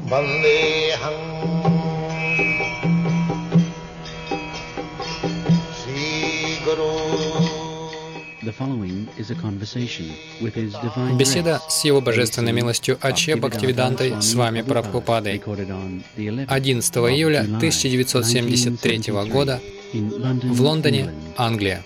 Vandeham Sri Guru. Беседа с Его Божественной милостью Аче Бхактивидантой с вами Прабхупадой 11 июля 1973 года в Лондоне, Англия.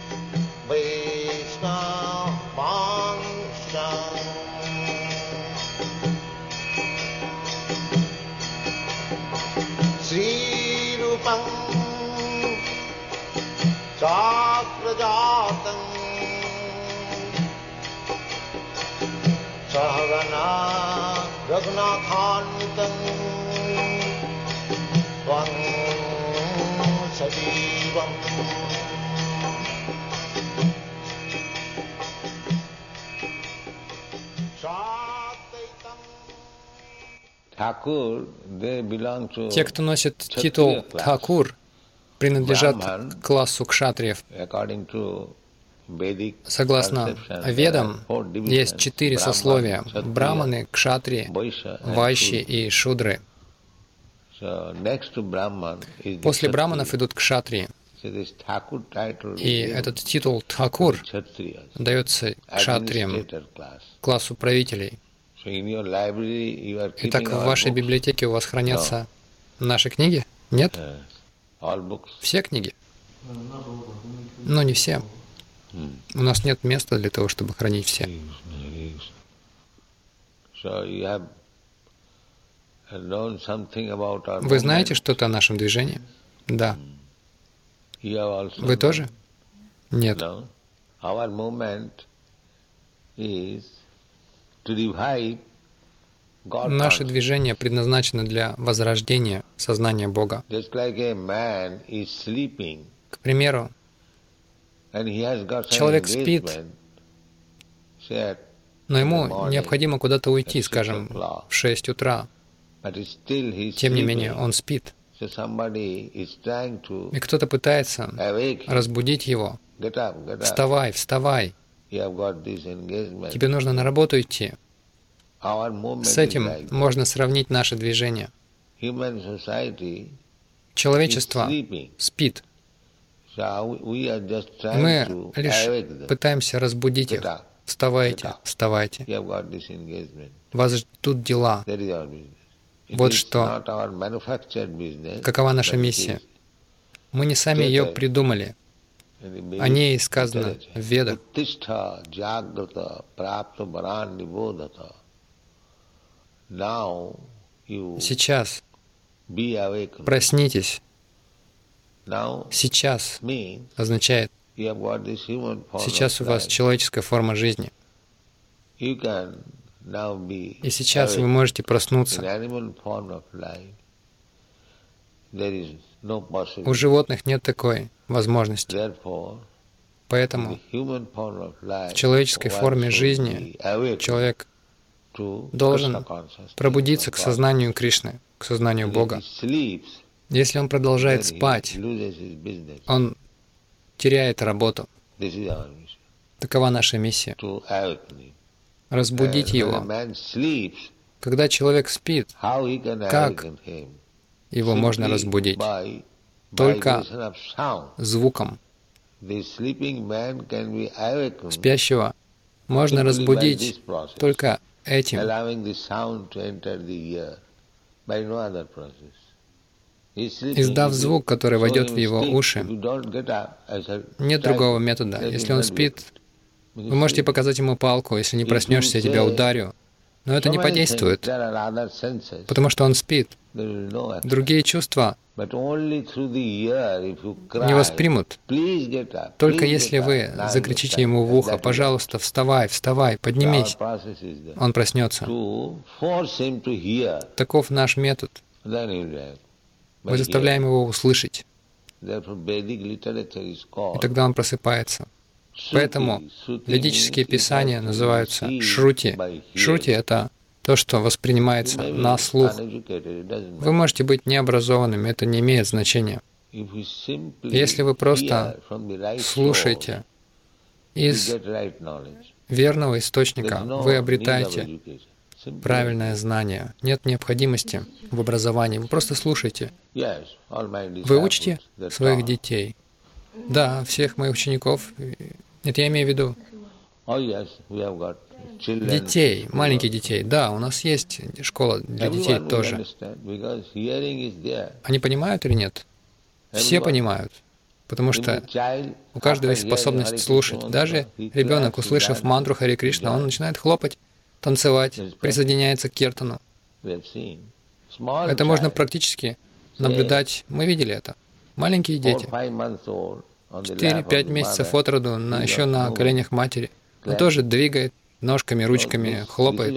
Sahagana Raghunathanvitam Tvam Sajivam Те, кто носит титул Тхакур, принадлежат к классу кшатриев. Согласно Ведам, есть 4 сословия — браманы, кшатрии, вайши и шудры. После браманов идут кшатрии. И этот титул Тхакур дается кшатриям, классу правителей. Итак, в вашей библиотеке у вас хранятся наши книги? Нет? Все книги? Но не все. У нас нет места для того, чтобы хранить все. Вы знаете что-то о нашем движении? Да. Вы тоже? Нет. Наше движение предназначено для возрождения сознания Бога. К примеру, человек спит, но ему необходимо куда-то уйти, скажем, в 6 утра. Тем не менее, он спит. И кто-то пытается разбудить его. Вставай, вставай. Тебе нужно на работу идти. С этим можно сравнить наше движение. Человечество спит. Мы лишь пытаемся разбудить их. Вставайте, вставайте. Вас ждут дела. Вот что. Какова наша миссия? Мы не сами ее придумали. О ней сказано в Ведах. Сейчас проснитесь. Сейчас означает, сейчас у вас человеческая форма жизни. И сейчас вы можете проснуться. У животных нет такой возможности. Поэтому в человеческой форме жизни человек должен пробудиться к сознанию Кришны, к сознанию Бога. Если он продолжает спать, он теряет работу. Такова наша миссия. Разбудить его. Когда человек спит, как его можно разбудить? Только звуком. Спящего можно разбудить только этим. Издав звук, который войдет в его уши. Нет другого метода. Если он спит, вы можете показать ему палку. Если не проснешься, я тебя ударю. Но это не подействует, потому что он спит. Другие чувства не воспримут. Только если вы закричите ему в ухо: «Пожалуйста, вставай, вставай, поднимись», он проснется. Таков наш метод. Мы заставляем его услышать. И тогда он просыпается. Поэтому ведические писания называются шрути. Шрути — это то, что воспринимается на слух. Вы можете быть необразованными, это не имеет значения. Если вы просто слушаете из верного источника, вы обретаете правильное знание. Нет необходимости в образовании. Вы просто слушайте. Вы учите своих детей. Да, всех моих учеников. Нет, я имею в виду детей, маленьких детей. Да, у нас есть школа для детей тоже. Они понимают или нет? Все понимают. Потому что у каждого есть способность слушать. Даже ребенок, услышав мантру Харе Кришна, он начинает хлопать, танцевать, присоединяется к киртану. Это можно практически наблюдать. Мы видели это. Маленькие дети, 4-5 месяцев от роду, еще на коленях матери, он тоже двигает ножками, ручками, хлопает.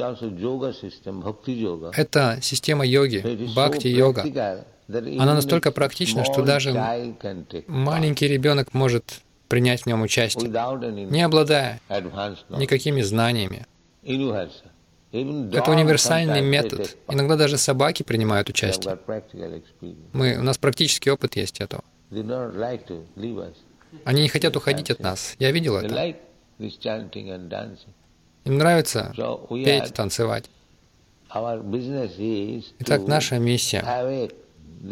Это система йоги, бхакти-йога. Она настолько практична, что даже маленький ребенок может принять в нем участие, не обладая никакими знаниями. Это универсальный метод. Иногда даже собаки принимают участие. У нас практический опыт есть этого. Они не хотят уходить от нас. Я видел это. Им нравится петь, танцевать. Итак, наша миссия —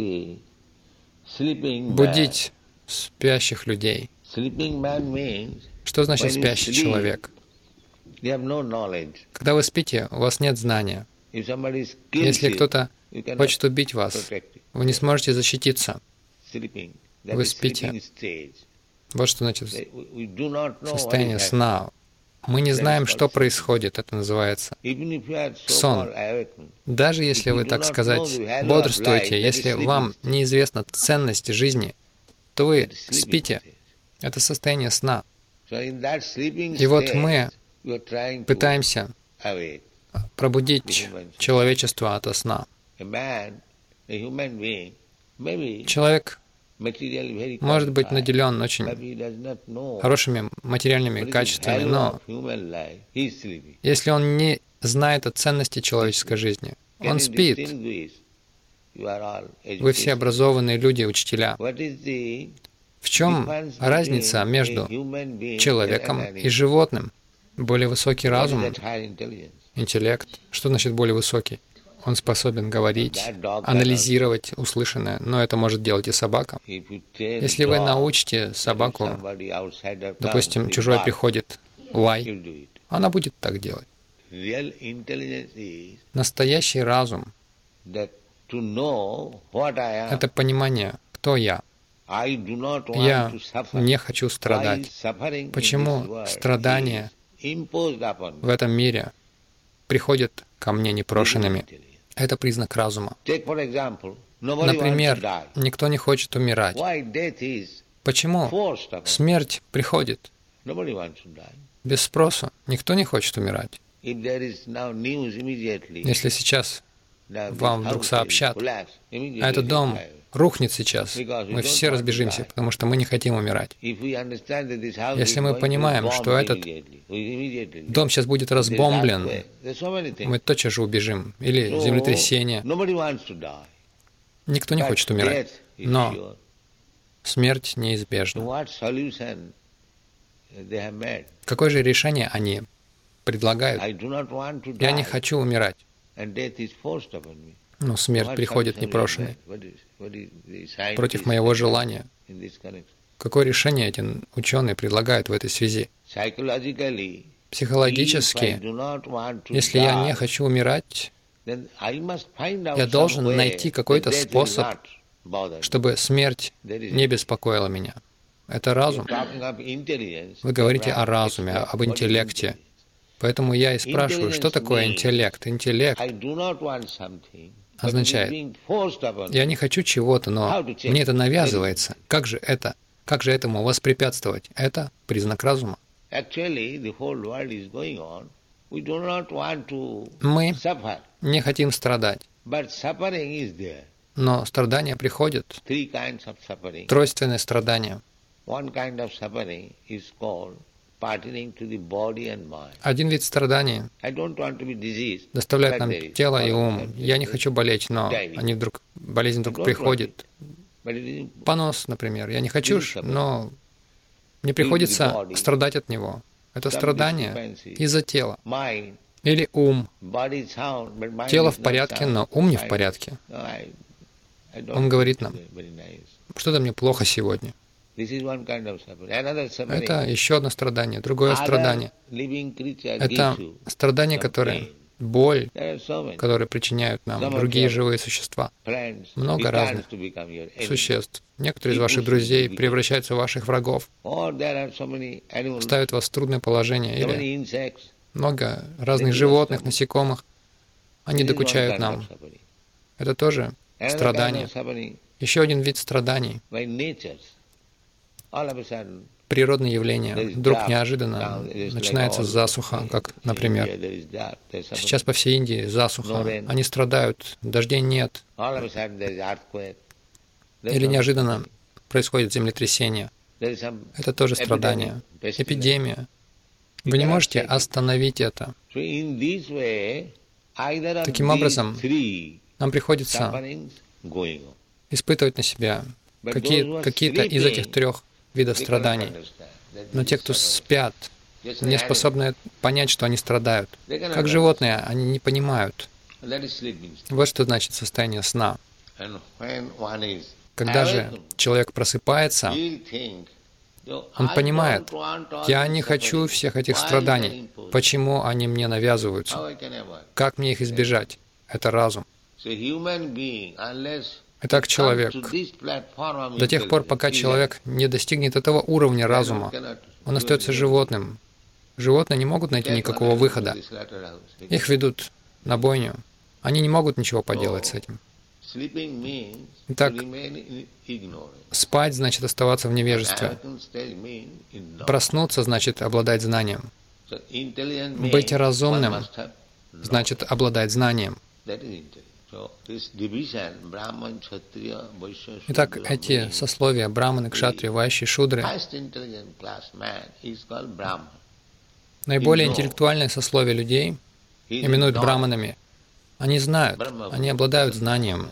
будить спящих людей. Что значит спящий человек? Когда вы спите, у вас нет знания. Если кто-то хочет убить вас, вы не сможете защититься. Вы спите. Вот что значит состояние сна. Мы не знаем, что происходит. Это называется сон. Даже если вы, так сказать, бодрствуете, если вам неизвестна ценность жизни, то вы спите. Это состояние сна. И вот мы пытаемся пробудить человечество ото сна. Человек может быть наделен очень хорошими материальными качествами, но если он не знает о ценности человеческой жизни, он спит. Вы все образованные люди, учителя. В чем разница между человеком и животным? Более высокий разум, интеллект. Что значит более высокий? Он способен говорить, анализировать услышанное, но это может делать и собака. Если вы научите собаку, допустим, чужой приходит, лай, она будет так делать. Настоящий разум — это понимание, кто я. Я не хочу страдать. Почему страдания в этом мире приходят ко мне непрошенными? Это признак разума. Например, никто не хочет умирать. Почему смерть приходит без спроса? Никто не хочет умирать. Если сейчас вам вдруг сообщат, а этот дом рухнет сейчас, мы все разбежимся, потому что мы не хотим умирать. Если мы понимаем, что этот дом сейчас будет разбомблен, мы тотчас же убежим. Или землетрясение. Никто не хочет умирать, но смерть неизбежна. Какое же решение они предлагают? Я не хочу умирать, но смерть приходит непрошенной, против моего желания. Какое решение эти ученые предлагают в этой связи? Психологически, если я не хочу умирать, я должен найти какой-то способ, чтобы смерть не беспокоила меня. Это разум. Вы говорите о разуме, об интеллекте. Поэтому я и спрашиваю, что такое интеллект? Интеллект означает, я не хочу чего-то, но мне это навязывается. Как же этому воспрепятствовать? Это признак разума. Мы не хотим страдать, но страдания приходят. Тройственное страдание. Один вид страданий доставляет нам тело и ум. Я не хочу болеть, но болезнь вдруг приходит. Понос, например. Я не хочу, но мне приходится страдать от него. Это страдание из-за тела. Или ум. Body is sound, but mind Тело is в not порядке, sound. но ум не в порядке. No, I don't Он говорит feel нам, very nice. что-то мне плохо сегодня. This is one kind of suffering. Another suffering. Это еще одно страдание, другое Other страдание. living creature Это gives you страдание, some которое, pain. боль, There are so many которые причиняют нам Some of другие your живые существа. friends Много returns разных to become your enemy. существ. Некоторые из ваших друзей превращаются в ваших врагов, Or there are so many animals, ставят вас в трудное положение. so Или many insects. много разных животных, насекомых. Они This is one докучают kind нам. of suffering. Это тоже Another kind страдание. of suffering Еще один вид страданий. by nature. All of a sudden, Природные явления. Вдруг неожиданно начинается засуха, как, например, there is drought, there's suffering. сейчас по всей Индии засуха. Они страдают, дождей нет. All of a sudden there is earthquake. There's Или some- неожиданно происходит землетрясение. there is some Это тоже страдание. pestilence. Эпидемия. Вы не можете остановить это. So in this way, either of Таким these образом, three Нам приходится sufferings going on. испытывать на себя But those who are какие-то из этих sleeping, трех видов they cannot страданий. understand that Но this те, is кто suffering. спят, Just не an способны понять, что они страдают. They cannot Как животные, они не понимают. animal. That is sleeping. Вот что значит состояние сна. And when one is Когда же awakened, человек просыпается, he'll think, "So он I понимает, don't want all я these не хочу sufferings. всех этих Why страданий. they impose? Почему они мне навязываются? How I can avoid?" Как мне их избежать? Это разум. So human being, unless Итак, he человек, comes to this platform of до тех пор, пока intelligence, человек не достигнет этого уровня разума, он остается животным. Животные не могут найти никакого выхода. Их ведут на бойню. Они не могут ничего поделать с этим. Sleeping means Итак, to remain in ignorance. спать значит оставаться в невежестве. Awakened stage means ignorance. Проснуться значит обладать знанием. So intelligent means Быть one разумным must have knowledge. значит обладать знанием. That is intelligence. So this division, Brahman, Kshatriya, Vaishya, Итак, Shudra, эти means сословия Браманы, Кшатрии, Вайши, Шудры, highest intelligent class man is called Brahman. наиболее интеллектуальное сословие людей, He is именуют knowledge. браманами. Они знают, они обладают знанием.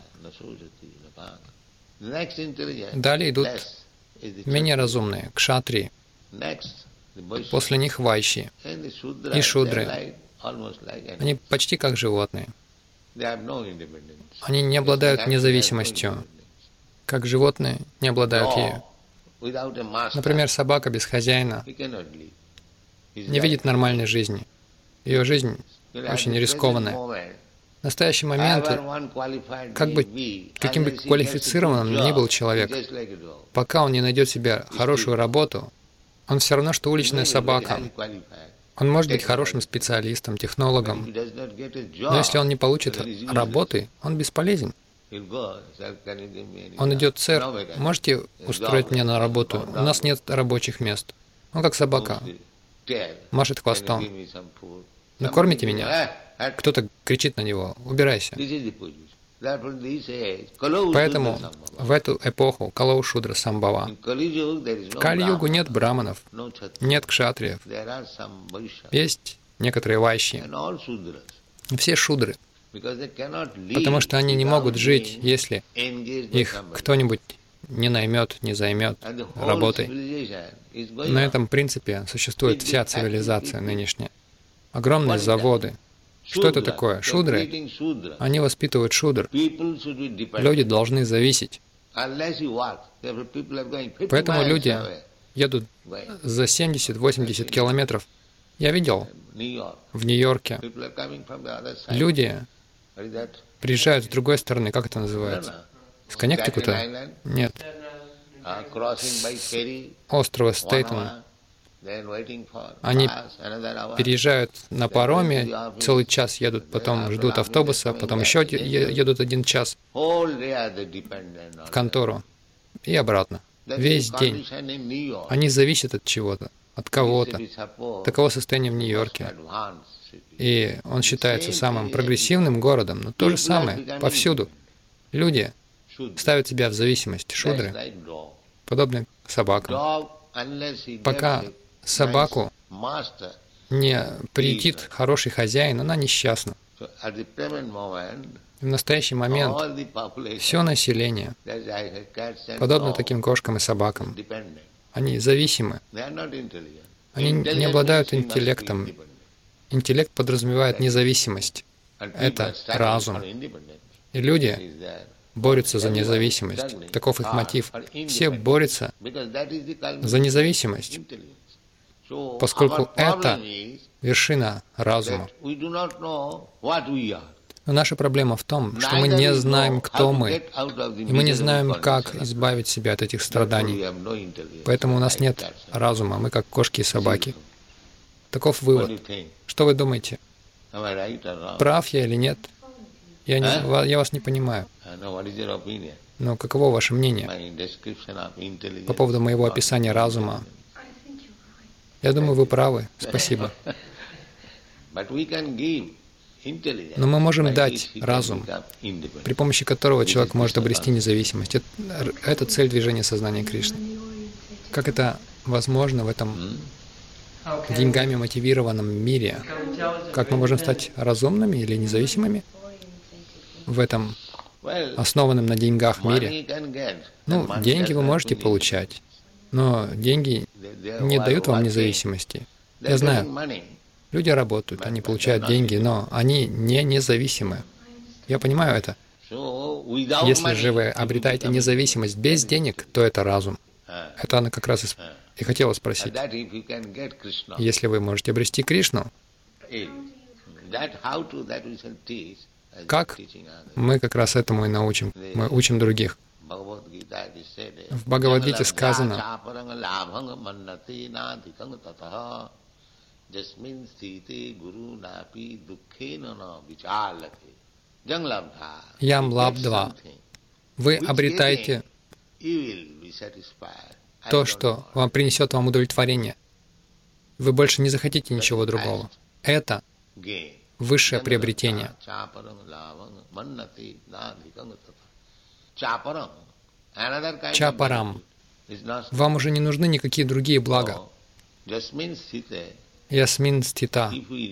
The next intelligent, Далее идут less, is the менее разумные, кшатрии. next, the Vaishya. После них вайши. And the Shudra, И шудры. they're like, almost like animals. Они почти как животные. They have no independence. Они не обладают независимостью, как животные не обладают ею. Without a master, Например, собака без хозяина he cannot live. His не life видит нормальной жизни. Ее жизнь will at очень the present рискованная. moment, В настоящий момент, however one qualified как may бы, be, каким бы unless he gets квалифицированным a good ни был job, человек, he's just like a dog. пока он не найдет себе хорошую работу, он все равно, что уличная He may be собака. highly qualified. Он может быть хорошим специалистом, If технологом, he does not get a job, но если он не получит then he's useless. работы, он бесполезен. He'll go, "Sir, can you give me any Он job?" идет, сэр, No, we can't. можете устроить меня на работу? У нас нет рабочих мест. Он как собака, Moves the tail. машет Can you хвостом. give me some food? Накормите Somebody меня. says, Кто-то кричит на него, убирайся. This is the position. Therefore, this age, Kalau Поэтому Shudra Sambhava. в эту эпоху Калау Шудра Самбава. In Kali Yuga, there is В no Кали-югу Brahman, нет браманов, no Kshatriya. нет кшатриев, There are some Vaishya есть некоторые вайщи, and all Shudras. все шудры, Because they cannot live потому что они не without могут жить, being если engaged by их somebody. кто-нибудь не наймет, не займет And the whole работой. civilization is going На on. этом принципе существует вся цивилизация нынешняя. Огромные заводы. Что это Shudra, такое? they're Шудры. creating Shudra. Они воспитывают шудр. People should be dependent. Люди должны зависеть. Unless you work, therefore people are going 50 Поэтому miles люди away. едут за 70-80 километров. Я видел New York. в Нью-Йорке, People are coming from the other side. люди What is that? приезжают с другой стороны, как это называется? С Коннектикута? Staten Island, Нет. crossing by ferry, Острова 1 Стейтен. hour, then waiting for Они bus, another hour. Переезжают на пароме, целый час едут, потом ждут автобуса, потом еще едут 1 час Whole day are they dependent on в контору и обратно. that. Весь That is день. condition in New York. Они зависят от чего-то, от кого-то. It is supposed Таково состояние в Нью-Йорке. advanced city. И он считается самым прогрессивным городом, но то же самое повсюду. Люди Should ставят себя в зависимость, just шудры, like dog. подобны собакам. Dog, unless he Пока gets a собаку nice master. не приютит хороший хозяин, она несчастна. So at the present moment, И в настоящий момент all the population, все население, that's like cats and подобно dogs, таким кошкам и собакам, dependent. они зависимы. They are not intelligent. Они не Intelligent обладают means he must be интеллектом. independent. Интеллект подразумевает независимость. Это разум. И люди борются за независимость. Таков их мотив. Все борются за независимость, поскольку это вершина разума. Но наша проблема в том, что мы не знаем, кто мы, и мы не знаем, как избавить себя от этих страданий. Поэтому у нас нет разума, мы как кошки и собаки. Таков вывод. Что вы думаете? Прав я или нет? Я вас не понимаю. Но каково ваше мнение по поводу моего описания разума? Я думаю, вы правы. Спасибо. Но мы можем дать разум, при помощи которого человек может обрести независимость. Это цель движения сознания Кришны. Как это возможно в этом деньгами мотивированном мире? Как мы можем стать разумными или независимыми в этом основанном на деньгах мире? Ну, деньги вы можете получать, но деньги не дают вам независимости. Я знаю. Люди работают, они получают деньги, но они не независимы. Я понимаю это. Если же вы обретаете независимость без денег, то это разум. Это она как раз и хотела спросить. Если вы можете обрести Кришну, как мы как раз этому и научим? Мы учим других. В Бхагавад-гите сказано: Ям лабдва. Вы обретаете то, что вам принесет вам удовлетворение. Вы больше не захотите ничего другого. Это высшее приобретение. Чапарам. Вам уже не нужны никакие другие блага. Ясмин стита.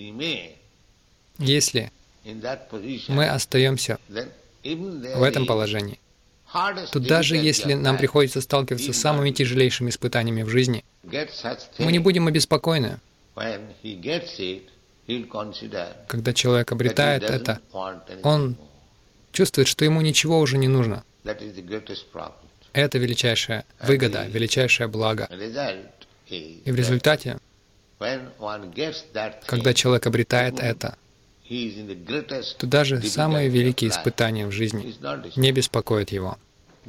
Если мы остаемся в этом положении, то даже если нам приходится сталкиваться с самыми тяжелейшими испытаниями в жизни, мы не будем обеспокоены. Когда человек обретает это, он чувствует, что ему ничего уже не нужно. Это величайшая выгода, величайшее благо. И в результате, когда человек обретает это, то даже самые великие испытания в жизни не беспокоят его.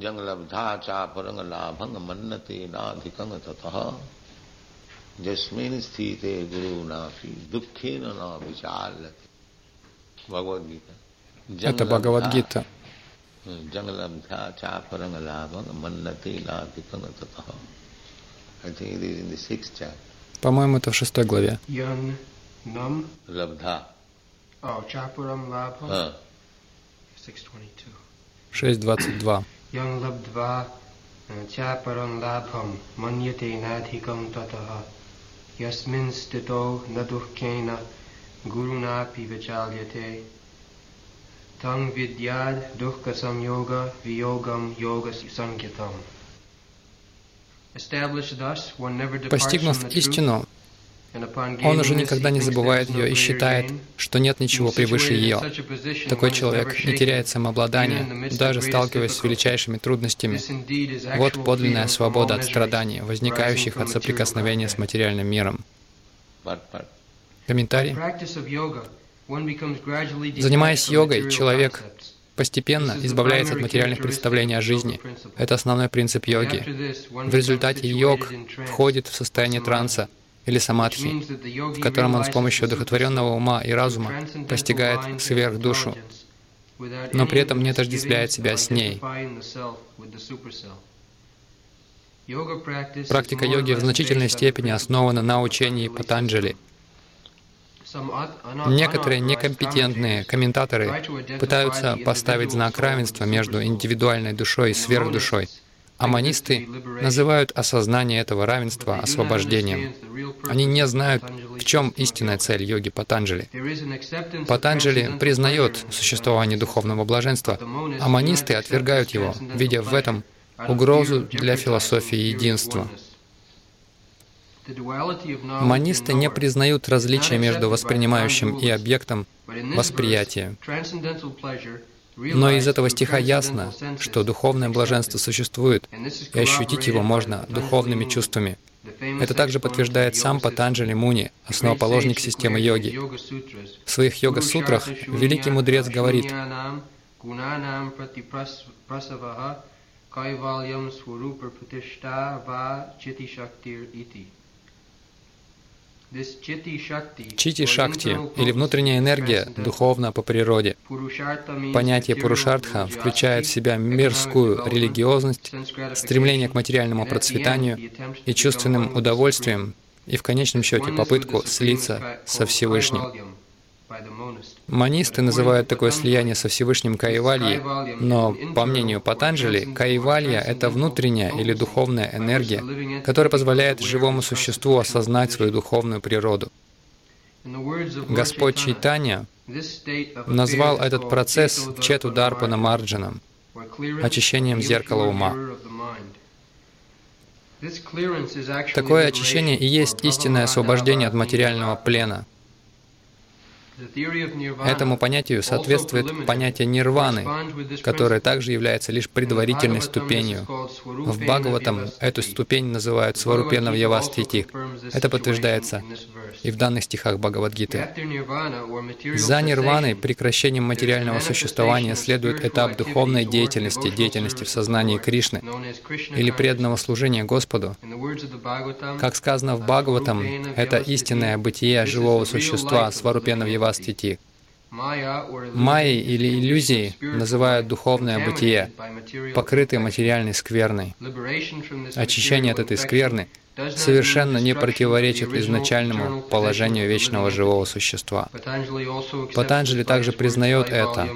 Это Бхагавад-гита. По-моему, это в 6 главе. 6:22. Постигнув истину, он уже никогда не забывает ее и считает, что нет ничего превыше ее. Такой человек не теряет самообладание, даже сталкиваясь с величайшими трудностями. Вот подлинная свобода от страданий, возникающих от соприкосновения с материальным миром. Комментарий. Занимаясь йогой, человек постепенно избавляется от материальных представлений о жизни. Это основной принцип йоги. В результате йог входит в состояние транса или самадхи, в котором он с помощью одухотворенного ума и разума постигает сверхдушу, но при этом не отождествляет себя с ней. Практика йоги в значительной степени основана на учении Патанджали. Некоторые некомпетентные комментаторы пытаются поставить знак равенства между индивидуальной душой и сверхдушой, а монисты называют осознание этого равенства освобождением. Они не знают, в чем истинная цель йоги Патанджали. Патанджали признает существование духовного блаженства, а монисты отвергают его, видя в этом угрозу для философии единства. Манисты не признают различия между воспринимающим и объектом восприятия. Но из этого стиха ясно, что духовное блаженство существует, и ощутить его можно духовными чувствами. Это также подтверждает сам Патанджали Муни, основоположник системы йоги. В своих йога-сутрах великий мудрец говорит: Чити-шакти, или внутренняя энергия, духовна по природе. Понятие пурушартха включает в себя мирскую религиозность, стремление к материальному процветанию и чувственным удовольствием, и в конечном счете попытку слиться со Всевышним. Манисты называют такое слияние со Всевышним кайвальей, но, по мнению Патанджали, кайвалья — это внутренняя или духовная энергия, которая позволяет живому существу осознать свою духовную природу. Господь Чайтанья назвал этот процесс чету-дарпана марджаном, очищением зеркала ума. Такое очищение и есть истинное освобождение от материального плена. Этому понятию соответствует понятие нирваны, которое также является лишь предварительной ступенью. В Бхагаватам эту ступень называют сварупенавьявастхити. Это подтверждается и в данных стихах Бхагавад-гиты. За нирваной, прекращением материального существования, следует этап духовной деятельности, деятельности в сознании Кришны или преданного служения Господу. Как сказано в Бхагаватам, это истинное бытие живого существа, сварупенавьявастхити. Майей или иллюзией называют духовное бытие, покрытое материальной скверной. Очищение от этой скверны совершенно не противоречит изначальному положению вечного живого существа. Патанджали также признает это.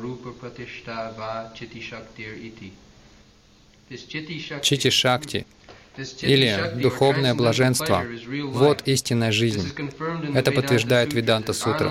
Чити-шакти или духовное блаженство — вот истинная жизнь. Это подтверждает Веданта-сутра.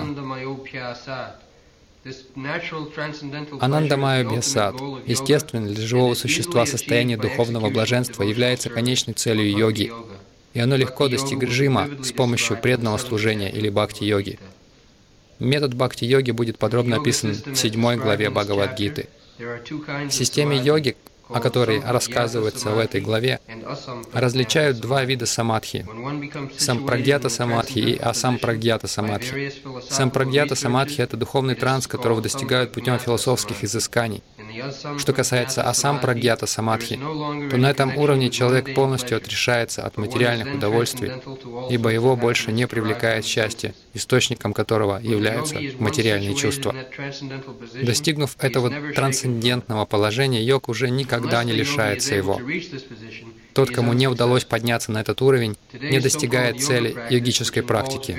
Анандамайя-бхьясат, естественное для живого существа состояние духовного блаженства, является конечной целью йоги, и оно легко достижимо с помощью преданного служения или бхакти-йоги. Метод бхакти-йоги будет подробно описан в 7 главе Бхагавад-гиты. В системе йоги, о которой рассказывается в этой главе, различают два вида самадхи — сампрагьята-самадхи и асампрагьята-самадхи. Сампрагьята-самадхи — это духовный транс, которого достигают путем философских изысканий. Что касается асампрагьята-самадхи, то на этом уровне человек полностью отрешается от материальных удовольствий, ибо его больше не привлекает счастье, источником которого являются материальные чувства. Достигнув этого трансцендентного положения, йог уже никогда не лишается его. Тот, кому не удалось подняться на этот уровень, не достигает цели йогической практики.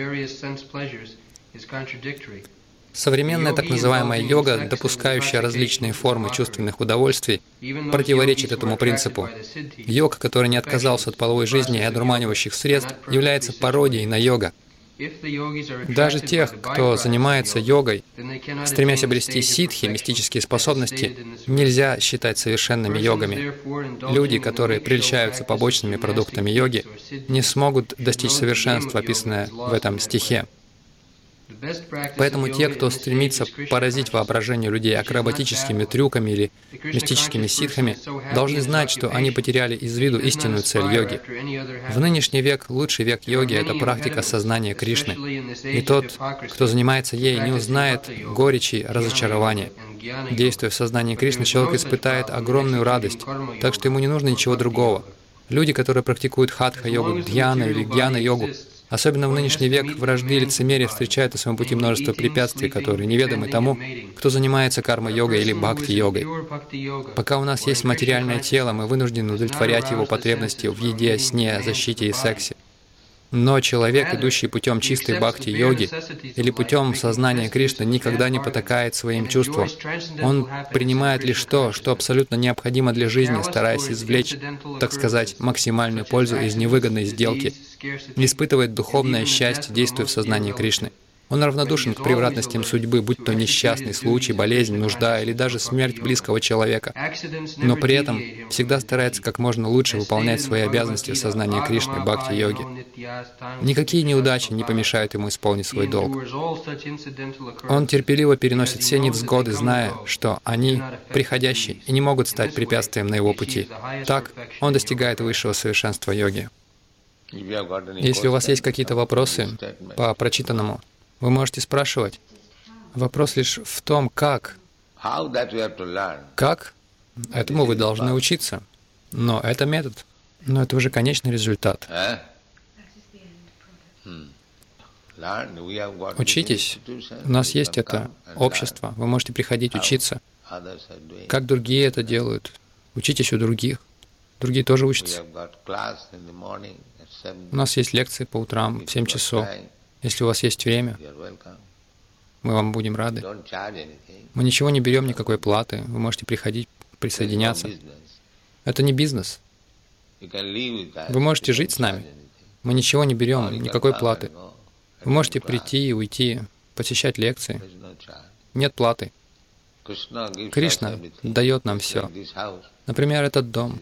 Современная так называемая йога, допускающая различные формы чувственных удовольствий, противоречит этому принципу. Йог, который не отказался от половой жизни и одурманивающих средств, является пародией на йога. Даже тех, кто занимается йогой, стремясь обрести ситхи, мистические способности, нельзя считать совершенными йогами. Люди, которые прельщаются побочными продуктами йоги, не смогут достичь совершенства, описанное в этом стихе. Поэтому те, кто стремится поразить воображение людей акробатическими трюками или мистическими ситхами, должны знать, что они потеряли из виду истинную цель йоги. В нынешний век лучший век йоги — это практика сознания Кришны. И тот, кто занимается ей, не узнает горечи разочарования. Действуя в сознании Кришны, человек испытает огромную радость, так что ему не нужно ничего другого. Люди, которые практикуют хатха-йогу, дхьяна или гьяна-йогу, особенно в нынешний век, вражды и лицемерие встречают на своем пути множество препятствий, которые неведомы тому, кто занимается карма-йогой или бхакти-йогой. Пока у нас есть материальное тело, мы вынуждены удовлетворять его потребности в еде, сне, защите и сексе. Но человек, идущий путем чистой бхакти-йоги или путем сознания Кришны, никогда не потакает своим чувствам. Он принимает лишь то, что абсолютно необходимо для жизни, стараясь извлечь, так сказать, максимальную пользу из невыгодной сделки, испытывает духовное счастье, действуя в сознании Кришны. Он равнодушен к превратностям судьбы, будь то несчастный случай, болезнь, нужда или даже смерть близкого человека. Но при этом всегда старается как можно лучше выполнять свои обязанности в сознании Кришны, бхакти-йоги. Никакие неудачи не помешают ему исполнить свой долг. Он терпеливо переносит все невзгоды, зная, что они приходящие и не могут стать препятствием на его пути. Так он достигает высшего совершенства йоги. Если у вас есть какие-то вопросы по прочитанному, вы можете спрашивать. Вопрос лишь в том, как. Как? Этому вы должны учиться. Но это метод. Но это уже конечный результат. Учитесь. У нас есть это общество. Вы можете приходить учиться. Как другие это делают. Учитесь у других. Другие тоже учатся. У нас есть лекции по утрам в 7 часов. Если у вас есть время, мы вам будем рады. Мы ничего не берем, никакой платы. Вы можете приходить, присоединяться. Это не бизнес. Вы можете жить с нами. Мы ничего не берем, никакой платы. Вы можете прийти и уйти, посещать лекции. Нет платы. Кришна дает нам все. Например, этот дом.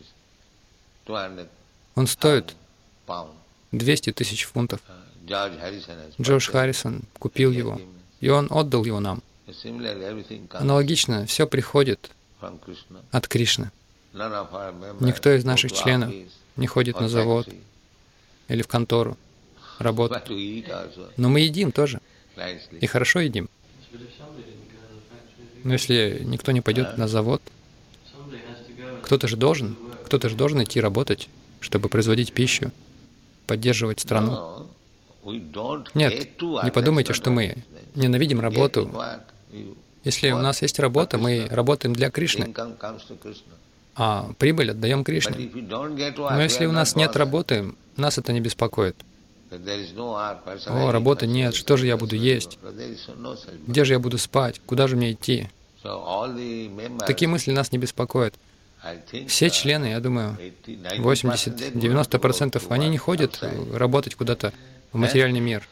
Он стоит 200 тысяч фунтов. Джордж Харрисон купил его, и он отдал его нам. Аналогично, все приходит от Кришны. Никто из наших членов не ходит на завод или в контору работать. Но мы едим тоже. И хорошо едим. Но если никто не пойдет на завод, кто-то же должен идти работать, чтобы производить пищу, поддерживать страну. Нет, не подумайте, что мы ненавидим работу. Если у нас есть работа, мы работаем для Кришны, а прибыль отдаем Кришне. Но если у нас нет работы, нас это не беспокоит. О, работы нет, что же я буду есть? Где же я буду спать? Куда же мне идти? Такие мысли нас не беспокоят. Все члены, я думаю, 80-90%, они не ходят работать куда-то в материальный мир.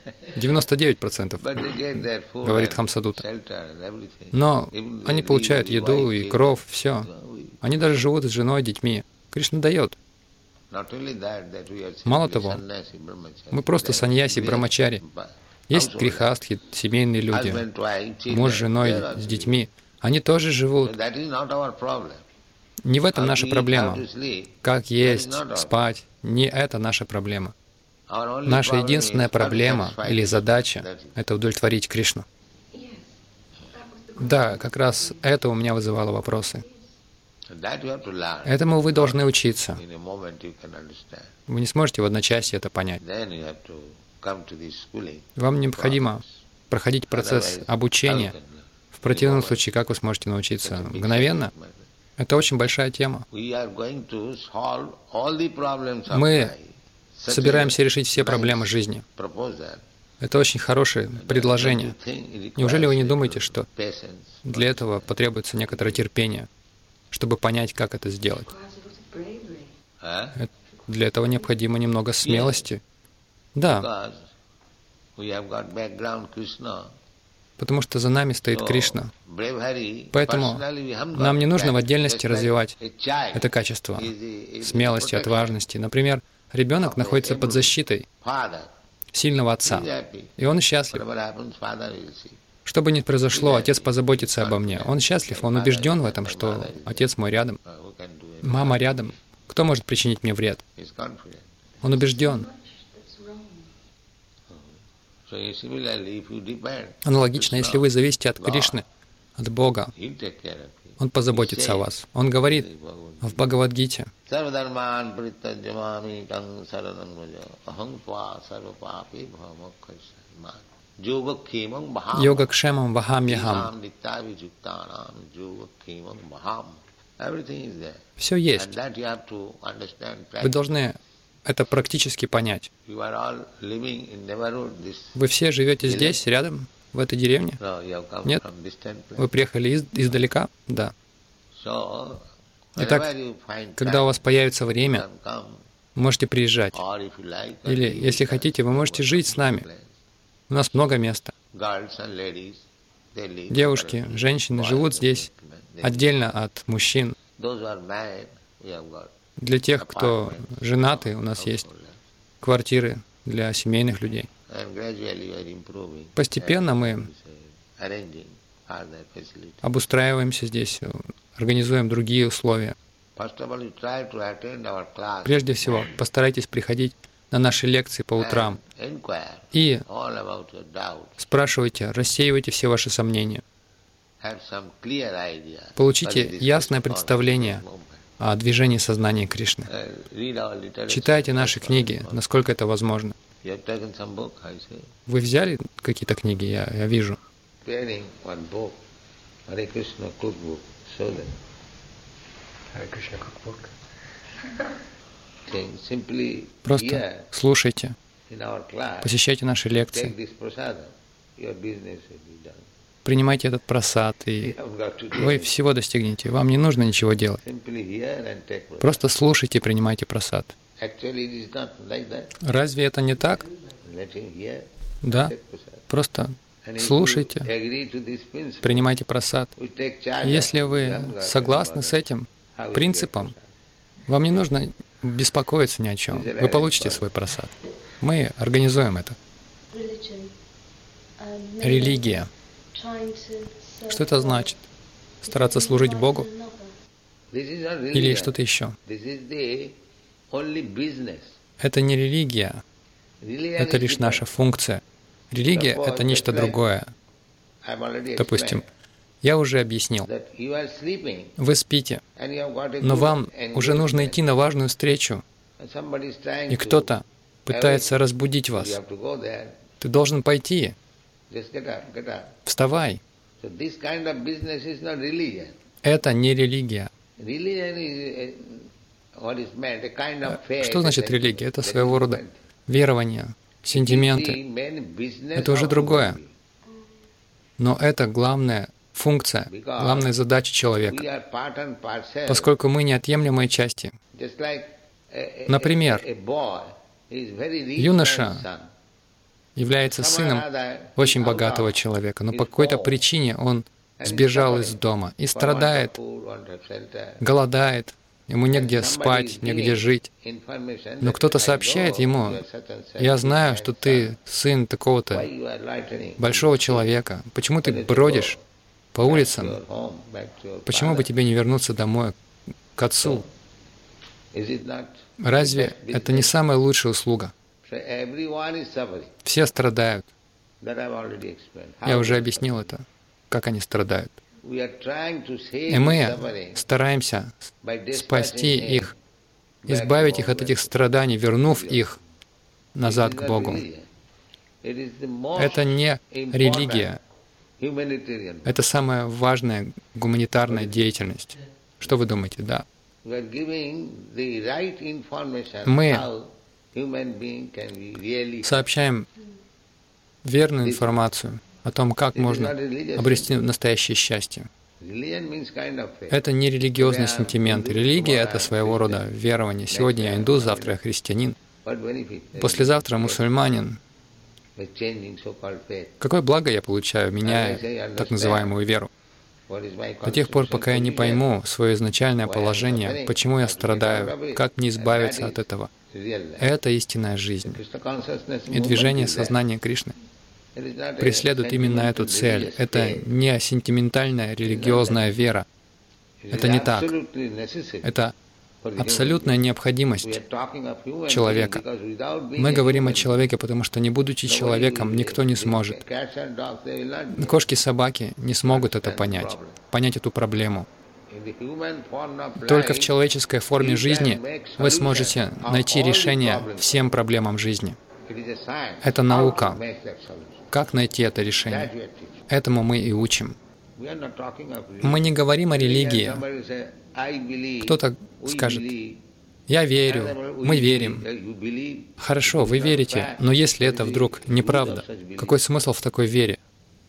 99%, говорит Хамсадута. Но они получают еду и кров, все. Они даже живут с женой, детьми. Кришна дает. Мало того, мы просто саньяси, брамачари. Есть грихастхи, семейные люди, муж с женой, с детьми. Они тоже живут. Не в этом наша проблема. Как есть, спать, не это наша проблема. Наша единственная проблема или задача — это удовлетворить Кришну. Да, как раз это у меня вызывало вопросы. Этому вы должны учиться. Вы не сможете в одночасье это понять. Вам необходимо проходить процесс обучения. В противном случае, как вы сможете научиться? Мгновенно? Это очень большая тема. Мы собираемся решить все проблемы жизни. Это очень хорошее предложение. Неужели вы не думаете, что для этого потребуется некоторое терпение, чтобы понять, как это сделать? Для этого необходимо немного смелости. Да. Потому что за нами стоит Кришна. Поэтому нам не нужно в отдельности развивать это качество смелости, отважности. Например, ребенок находится под защитой сильного отца, и он счастлив. Что бы ни произошло, отец позаботится обо мне. Он счастлив, он убежден в этом, что отец мой рядом, мама рядом. Кто может причинить мне вред? Он убежден. Аналогично, если вы зависите от Кришны, от Бога, Он позаботится о вас. Он говорит в Бхагавад-гите: «Йогакшемам вахамьяхам». Все есть. Вы должны это практически понять. Вы все живете здесь, рядом, в этой деревне? Нет? Вы приехали издалека? Да. Итак, когда у вас появится время, можете приезжать. Или, если хотите, вы можете жить с нами. У нас много места. Девушки, женщины живут здесь отдельно от мужчин. Для тех, кто женаты, у нас есть квартиры для семейных людей. Постепенно мы обустраиваемся здесь, организуем другие условия. Прежде всего, постарайтесь приходить на наши лекции по утрам и спрашивайте, рассеивайте все ваши сомнения. Получите ясное представление о движении сознания Кришны. Читайте наши книги, насколько это возможно. Вы взяли какие-то книги, я вижу. Просто слушайте, посещайте наши лекции, принимайте этот прасад, и вы всего достигнете. Вам не нужно ничего делать. Просто слушайте и принимайте прасад. Разве это не так? Да. Просто слушайте, принимайте прасад. Если вы согласны с этим принципом, вам не нужно беспокоиться ни о чем. Вы получите свой прасад. Мы организуем это. Религия. Что это значит? Стараться служить Богу? Или что-то еще? Это не религия. Это лишь наша функция. Религия — это нечто другое. Допустим, я уже объяснил. Вы спите, но вам уже нужно идти на важную встречу, и кто-то пытается разбудить вас. Ты должен пойти. Вставай. Это не религия. Что значит религия? Это своего рода верование, сентименты. Это уже другое. Но это главная функция, главная задача человека, поскольку мы неотъемлемые части. Например, юноша является сыном очень богатого человека, но по какой-то причине он сбежал из дома и страдает, голодает, ему негде спать, негде жить. Но кто-то сообщает ему: «Я знаю, что ты сын такого-то большого человека. Почему ты бродишь по улицам? Почему бы тебе не вернуться домой, к отцу?» Разве это не самая лучшая услуга? Все страдают. Я уже объяснил это, как они страдают. И мы стараемся спасти их, избавить их от этих страданий, вернув их назад к Богу. Это не религия. Это самая важная гуманитарная деятельность. Что вы думаете? Да. Мы сообщаем верную информацию о том, как можно обрести настоящее счастье. Это не религиозный сентимент. Религия — это своего рода верование. Сегодня я индус, завтра я христианин, послезавтра мусульманин. Какое благо я получаю, меняя так называемую веру? До тех пор, пока я не пойму свое изначальное положение, почему я страдаю, как мне избавиться от этого. Это истинная жизнь. И движение сознания Кришны преследует именно эту цель. Это не сентиментальная религиозная вера. Это не так. Это абсолютная необходимость человека. Мы говорим о человеке, потому что, не будучи человеком, никто не сможет. Кошки и собаки не смогут это понять эту проблему. Только в человеческой форме жизни вы сможете найти решение всем проблемам жизни. Это наука. Как найти это решение? Этому мы и учим. Мы не говорим о религии. Кто-то скажет: «Я верю, мы верим». Хорошо, вы верите, но если это вдруг неправда, какой смысл в такой вере?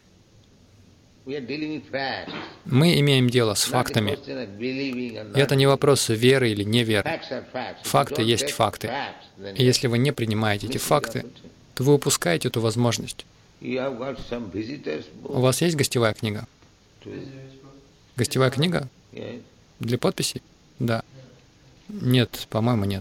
Мы имеем дело с фактами. И это не вопрос веры или неверы. Факты есть факты. И если вы не принимаете эти факты, то вы упускаете эту возможность. У вас есть гостевая книга? Гостевая книга? Для подписей? Да. Нет, по-моему, нет.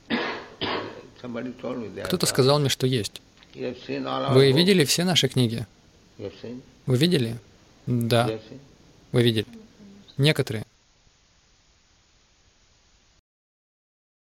Кто-то сказал мне, что есть. Вы видели все наши книги? Вы видели? Да. Вы видели? Некоторые.